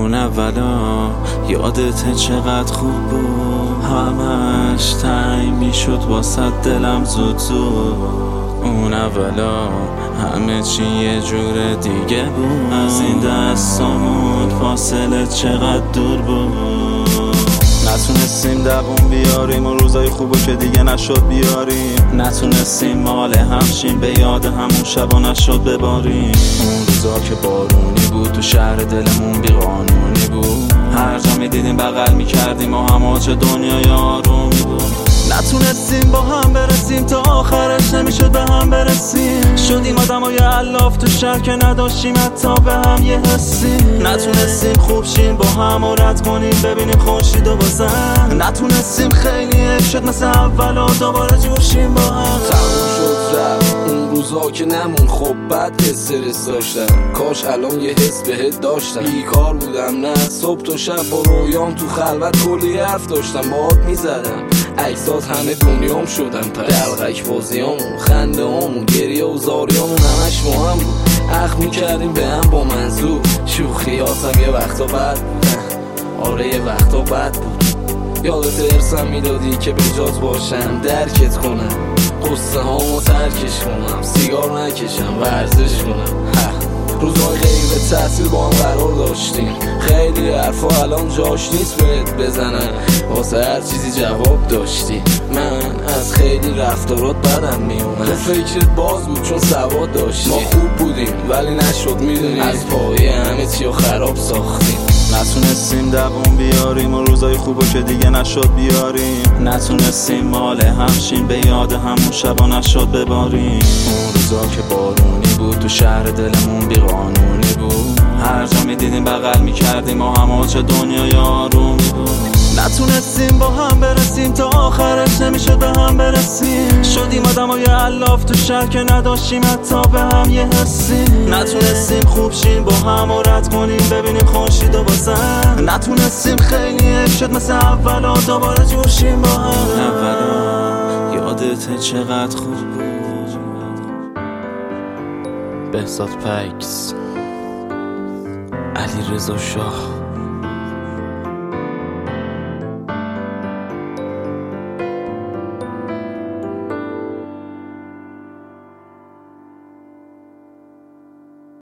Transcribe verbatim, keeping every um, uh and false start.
اون اولا یادت چقدر خوب بود، همش تنگ میشد واسه دلم زود زود. اون اولا همه چی یه جور دیگه بود، از این دستامون فاصله چقدر دور بود. نتونستیم دووم بیاریم و روزای خوبو که دیگه نشد بیاریم، نتونستیم مال همشیم به یاد همون شبا نشد بباریم. اون روزا که بارونی بود تو شهر دلمون بی قانونی بود، هر جا میدیدیم بغل میکردیم و همه چه دنیای آرومی بود. نتونستیم با هم برسیم تا آخرش نمیشد به هم برسیم، شدیم آدمای الاف تو شهر که نداشتیم حتی به هم یه حسی. نتونستیم خوب شیم با هم و رد کنیم ببینیم خورشید و بازم، نتونستیم خیلی حیف شد مثل اول و دوباره جور شیم با هم. تموم شد رفت اون روزا که نمون، خب بد استرس داشتم، کاش الان یه حس بهت داشتم. بیکار بودم نه صبح تا شب با رویام تو خلوت کلی حرف داشتم، باهات میزدم عکسات همه دنیام شدم پس، دلغک بازیامون خنده همون گریه و زاریامون همش با هم بود، اخ میکردیم به هم با منظور. شوخیاتم یه وقتا بد بود، آره یه وقتا بد بود. یادت ارسم میدادی که به جات باشم درکت کنم، قصه هامو ترکش کنم، سیگار نکشم ورزش کنم. روزای غیب تحصیل با هم قرار داشتیم، خیلی حرفا الان جاش نیست بهت بزنم، واسه هر چیزی جواب داشتی. من از خیلی رفتارات بدم میومد، تو فکرت باز بود چون سواد داشتی. ما خوب بودیم ولی نشد میدونی، از پایه همه چیو خراب ساختیم. نتونستیم دووم بیاریم و روزای خوبو که دیگه نشد بیاریم، نتونستیم مال همشیم به یاد همون شبا نشد بباریم. اون روزا که بارونی بود تو شهر دلمون بی قانونی بود، هر جا میدیدیم بغل میکردیم و همه چه دنیای آرومی بود. نتونستیم با هم برسیم تا آخرش نمیشد به هم برسیم، شدیم آدمای الاف تو شهر که نداشتیم حتی به هم یه حسی. نتونستیم خوب شیم با هم و رد کنیم ببینیم خورشید و بازم، نتونستیم خیلی حیف شد مثل اول و دوباره جور شیم با هم. اولا یادت چقدر خوب بود. بهزاد پیکس، علیرضا شاه.